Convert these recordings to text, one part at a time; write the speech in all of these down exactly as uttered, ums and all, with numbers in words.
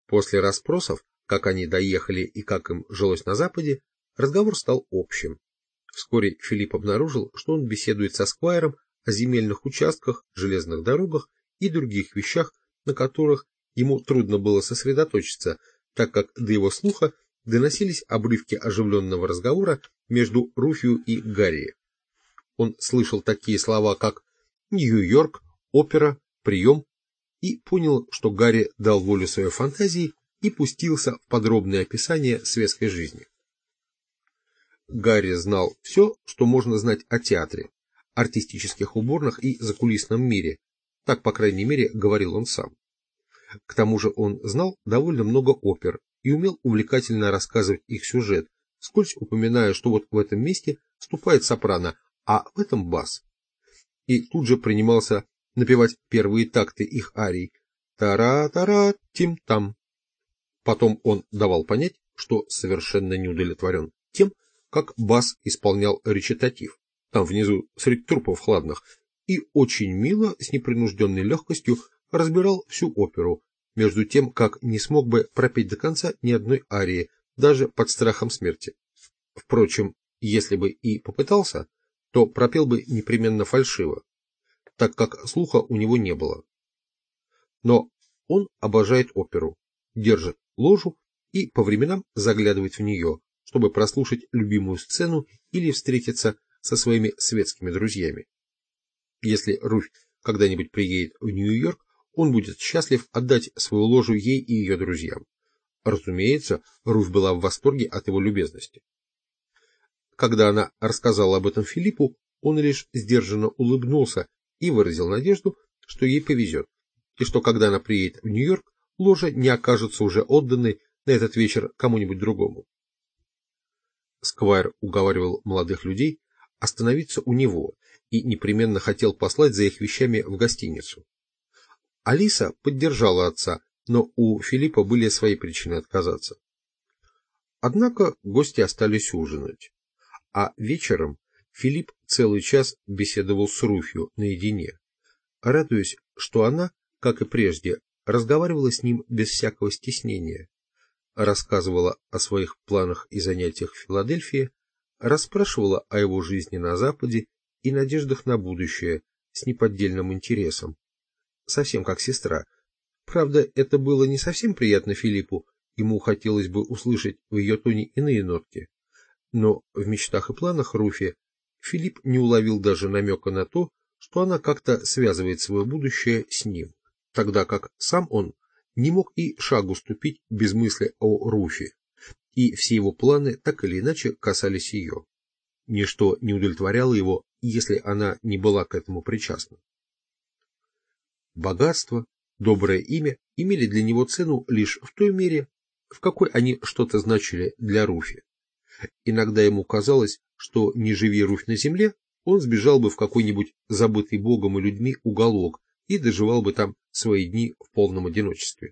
После расспросов, как они доехали и как им жилось на Западе, разговор стал общим. Вскоре Филипп обнаружил, что он беседует со сквайром о земельных участках, железных дорогах и других вещах, на которых ему трудно было сосредоточиться, так как до его слуха доносились обрывки оживленного разговора между Руфью и Гарри. Он слышал такие слова, как «Нью-Йорк», «Опера», «Прием», и понял, что Гарри дал волю своей фантазии и пустился в подробное описание светской жизни. Гарри знал все, что можно знать о театре, артистических уборных и закулисном мире, так, по крайней мере, говорил он сам. К тому же он знал довольно много опер и умел увлекательно рассказывать их сюжет, вскользь упоминая, что вот в этом месте вступает сопрано, а в этом бас. И тут же принимался напевать первые такты их арий «Тара-тара-тим-там». Потом он давал понять, что совершенно не удовлетворен тем, как бас исполнял речитатив, там внизу среди трупов хладных, и очень мило, с непринужденной легкостью разбирал всю оперу, между тем, как не смог бы пропеть до конца ни одной арии, даже под страхом смерти. Впрочем, если бы и попытался, то пропел бы непременно фальшиво, так как слуха у него не было. Но он обожает оперу, держит ложу и по временам заглядывает в нее, чтобы прослушать любимую сцену или встретиться со своими светскими друзьями. Если Руфь когда-нибудь приедет в Нью-Йорк, он будет счастлив отдать свою ложу ей и ее друзьям. Разумеется, Руфь была в восторге от его любезности. Когда она рассказала об этом Филиппу, он лишь сдержанно улыбнулся и выразил надежду, что ей повезет, и что когда она приедет в Нью-Йорк, ложа не окажется уже отданной на этот вечер кому-нибудь другому. Сквайр уговаривал молодых людей остановиться у него и непременно хотел послать за их вещами в гостиницу. Алиса поддержала отца, но у Филиппа были свои причины отказаться. Однако гости остались ужинать, а вечером Филипп целый час беседовал с Руфью наедине, радуясь, что она, как и прежде, разговаривала с ним без всякого стеснения, рассказывала о своих планах и занятиях в Филадельфии, расспрашивала о его жизни на Западе и надеждах на будущее с неподдельным интересом, совсем как сестра. Правда, это было не совсем приятно Филиппу, ему хотелось бы услышать в ее тоне иные нотки, но в мечтах и планах Руфи Филипп не уловил даже намека на то, что она как-то связывает свое будущее с ним, тогда как сам он не мог и шагу ступить без мысли о Руфи, и все его планы так или иначе касались ее. Ничто не удовлетворяло его, если она не была к этому причастна. Богатство, доброе имя имели для него цену лишь в той мере, в какой они что-то значили для Руфи. Иногда ему казалось, что не живи Руфь на земле, он сбежал бы в какой-нибудь забытый Богом и людьми уголок и доживал бы там свои дни в полном одиночестве.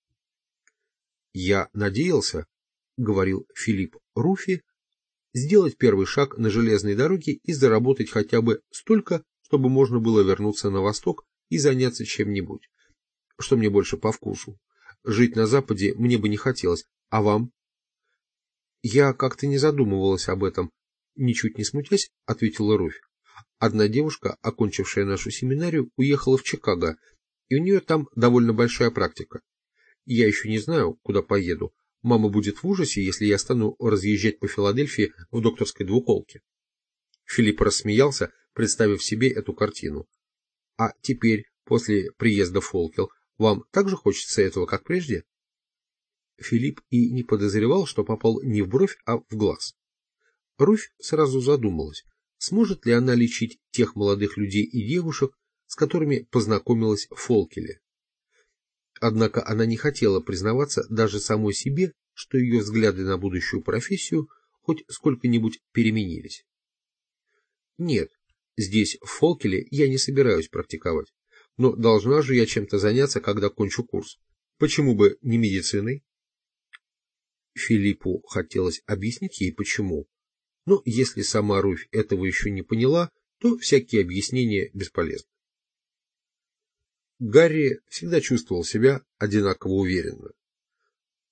«Я надеялся, — говорил Филипп Руфи, — сделать первый шаг на железной дороге и заработать хотя бы столько, чтобы можно было вернуться на восток и заняться чем-нибудь, что мне больше по вкусу. Жить на Западе мне бы не хотелось, а вам?» «Я как-то не задумывалась об этом», — ничуть не смутясь, ответила Руфь. «Одна девушка, окончившая нашу семинарию, уехала в Чикаго, и у нее там довольно большая практика. Я еще не знаю, куда поеду. Мама будет в ужасе, если я стану разъезжать по Филадельфии в докторской двуколке». Филипп рассмеялся, представив себе эту картину. «А теперь, после приезда в Фолкел, вам так же хочется этого, как прежде?» Филипп и не подозревал, что попал не в бровь, а в глаз. Руфь сразу задумалась, сможет ли она лечить тех молодых людей и девушек, с которыми познакомилась в Фолкеле. Однако она не хотела признаваться даже самой себе, что ее взгляды на будущую профессию хоть сколько-нибудь переменились. «Нет, здесь, в Фолкеле, я не собираюсь практиковать, но должна же я чем-то заняться, когда кончу курс. Почему бы не медициной?» Филиппу хотелось объяснить ей почему, но если сама Руфь этого еще не поняла, то всякие объяснения бесполезны. Гарри всегда чувствовал себя одинаково уверенно.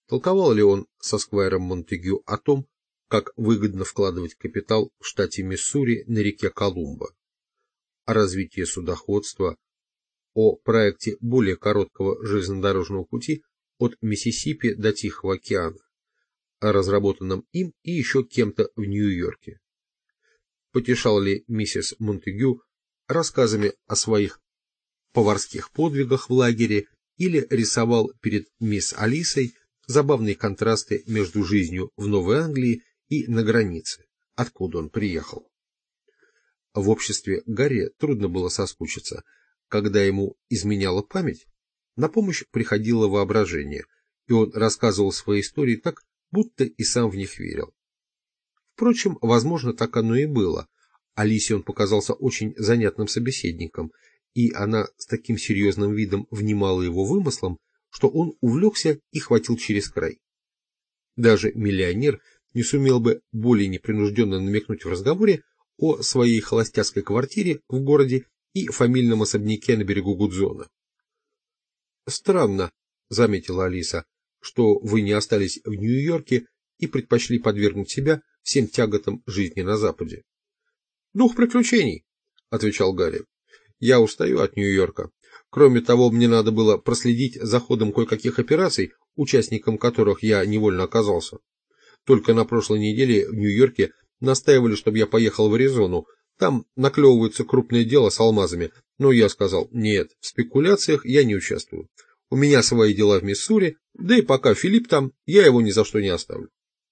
Толковал ли он со сквайром Монтегю о том, как выгодно вкладывать капитал в штате Миссури на реке Колумбо, о развитии судоходства, о проекте более короткого железнодорожного пути от Миссисипи до Тихого океана, о разработанном им и еще кем-то в Нью-Йорке. Потешал ли миссис Монтегю рассказами о своих поварских подвигах в лагере или рисовал перед мисс Алисой забавные контрасты между жизнью в Новой Англии и на границе, откуда он приехал. В обществе Гарри трудно было соскучиться. Когда ему изменяла память, на помощь приходило воображение, и он рассказывал свои истории так, будто и сам в них верил. Впрочем, возможно, так оно и было. Алисе он показался очень занятным собеседником, и она с таким серьезным видом внимала его вымыслам, что он увлекся и хватил через край. Даже миллионер не сумел бы более непринужденно намекнуть в разговоре о своей холостяцкой квартире в городе и фамильном особняке на берегу Гудзона. «Странно», — заметила Алиса, — «что вы не остались в Нью-Йорке и предпочли подвергнуть себя всем тяготам жизни на Западе». «Дух приключений», — отвечал Гарри. «Я устаю от Нью-Йорка. Кроме того, мне надо было проследить за ходом кое-каких операций, участником которых я невольно оказался. Только на прошлой неделе в Нью-Йорке настаивали, чтобы я поехал в Аризону. Там наклевывается крупное дело с алмазами, но я сказал: нет, в спекуляциях я не участвую. У меня свои дела в Миссури, да и пока Филипп там, я его ни за что не оставлю».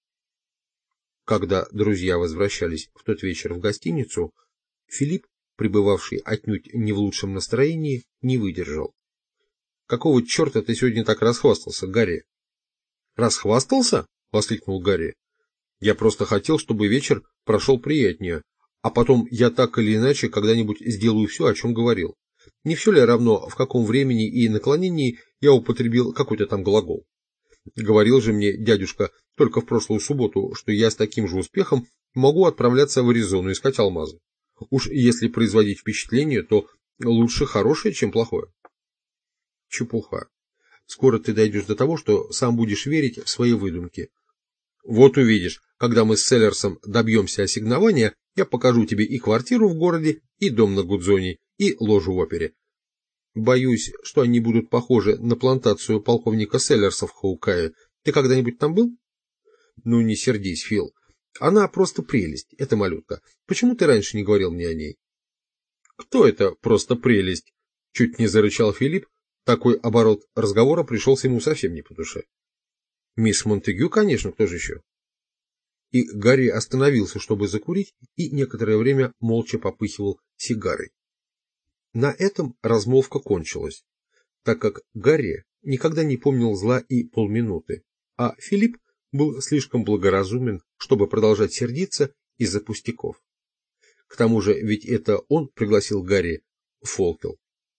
Когда друзья возвращались в тот вечер в гостиницу, Филипп, пребывавший отнюдь не в лучшем настроении, не выдержал. «Какого черта ты сегодня так расхвастался, Гарри?» «Расхвастался?» — воскликнул Гарри. «Я просто хотел, чтобы вечер прошел приятнее, а потом я так или иначе когда-нибудь сделаю все, о чем говорил. Не все ли равно, в каком времени и наклонении я употребил какой-то там глагол? Говорил же мне дядюшка только в прошлую субботу, что я с таким же успехом могу отправляться в Аризону искать алмазы. Уж если производить впечатление, то лучше хорошее, чем плохое». «Чепуха. Скоро ты дойдешь до того, что сам будешь верить в свои выдумки. Вот увидишь, когда мы с Селлерсом добьемся ассигнования, я покажу тебе и квартиру в городе, и дом на Гудзоне, и ложу в опере. Боюсь, что они будут похожи на плантацию полковника Селлерса в Хаукае. Ты когда-нибудь там был?» «Ну, не сердись, Фил. Она просто прелесть, эта малютка. Почему ты раньше не говорил мне о ней?» «Кто это просто прелесть?» — чуть не зарычал Филипп. Такой оборот разговора пришелся ему совсем не по душе. «Мисс Монтегю, конечно, кто же еще?» И Гарри остановился, чтобы закурить, и некоторое время молча попыхивал сигарой. На этом размолвка кончилась, так как Гарри никогда не помнил зла и полминуты, а Филипп был слишком благоразумен, чтобы продолжать сердиться из-за пустяков. К тому же ведь это он пригласил Гарри в Фолквилл.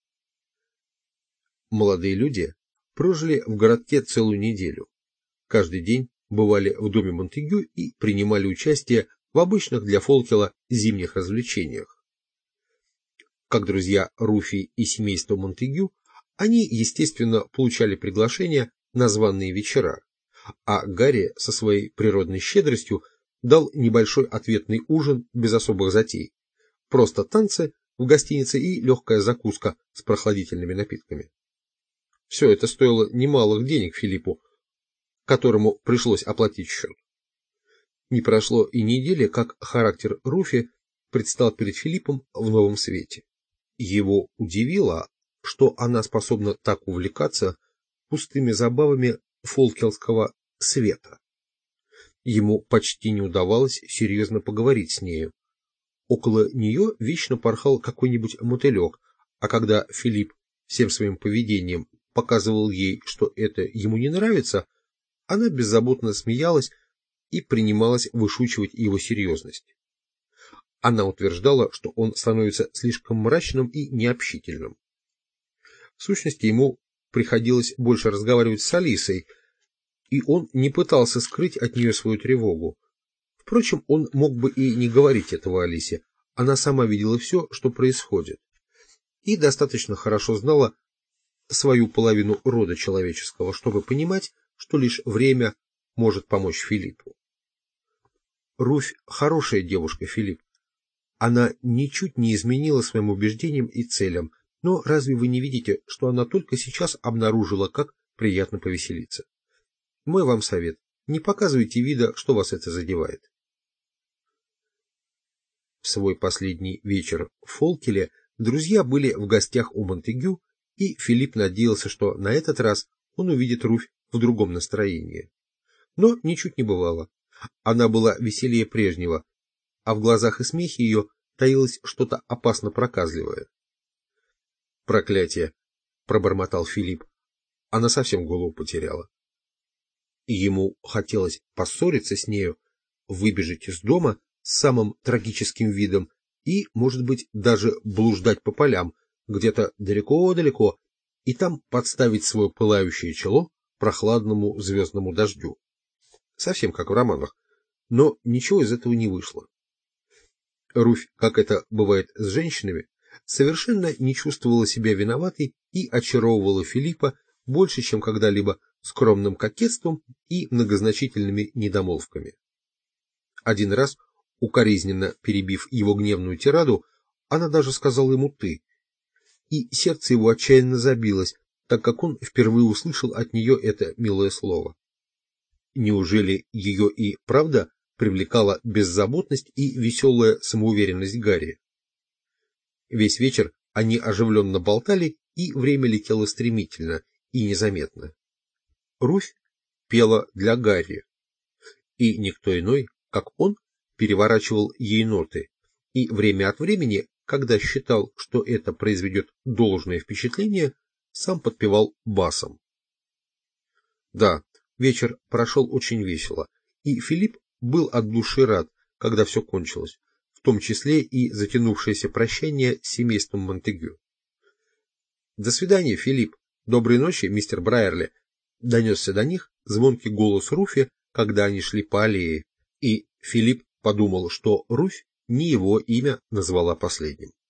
Молодые люди прожили в городке целую неделю. Каждый день бывали в доме Монтегю и принимали участие в обычных для Фолквилла зимних развлечениях. Как друзья Руфи и семейства Монтегю, они, естественно, получали приглашения на званые вечера, а Гарри со своей природной щедростью дал небольшой ответный ужин без особых затей. Просто танцы в гостинице и легкая закуска с прохладительными напитками. Все это стоило немалых денег Филиппу, которому пришлось оплатить счет. Не прошло и недели, как характер Руфи предстал перед Филиппом в новом свете. Его удивило, что она способна так увлекаться пустыми забавами фолквиллского света. Ему почти не удавалось серьезно поговорить с нею. Около нее вечно порхал какой-нибудь мотылек, а когда Филипп всем своим поведением показывал ей, что это ему не нравится, она беззаботно смеялась и принималась вышучивать его серьезность. Она утверждала, что он становится слишком мрачным и необщительным. В сущности, ему приходилось больше разговаривать с Алисой, и он не пытался скрыть от нее свою тревогу. Впрочем, он мог бы и не говорить этого Алисе, она сама видела все, что происходит, и достаточно хорошо знала свою половину рода человеческого, чтобы понимать, что лишь время может помочь Филиппу. Руфь хорошая девушка, Филипп. Она ничуть не изменила своим убеждениям и целям, но разве вы не видите, что она только сейчас обнаружила, как приятно повеселиться? Мой вам совет. Не показывайте вида, что вас это задевает. В свой последний вечер в Фолкеле друзья были в гостях у Монтегю, и Филипп надеялся, что на этот раз он увидит Руфь в другом настроении. Но ничуть не бывало. Она была веселее прежнего, а в глазах и смехе ее таилось что-то опасно проказливое. «Проклятие!» — пробормотал Филипп. Она совсем голову потеряла. Ему хотелось поссориться с нею, выбежать из дома с самым трагическим видом и, может быть, даже блуждать по полям, где-то далеко-далеко, и там подставить свое пылающее чело прохладному звездному дождю. Совсем как в романах, но ничего из этого не вышло. Руфь, как это бывает с женщинами, совершенно не чувствовала себя виноватой и очаровывала Филиппа больше, чем когда-либо скромным кокетством и многозначительными недомолвками. Один раз, укоризненно перебив его гневную тираду, она даже сказала ему «ты», и сердце его отчаянно забилось, так как он впервые услышал от нее это милое слово. Неужели ее и правда привлекала беззаботность и веселая самоуверенность Гарри? Весь вечер они оживленно болтали, и время летело стремительно и незаметно. Руфь пела для Гарри, и никто иной, как он, переворачивал ей ноты, и время от времени, когда считал, что это произведет должное впечатление, сам подпевал басом. Да, вечер прошел очень весело, и Филипп был от души рад, когда все кончилось, в том числе и затянувшееся прощание с семейством Монтегю. «До свидания, Филипп. Доброй ночи, мистер Брайерли», — донесся до них звонкий голос Руфи, когда они шли по аллее, и Филипп подумал, что Руфь не его имя назвала последним.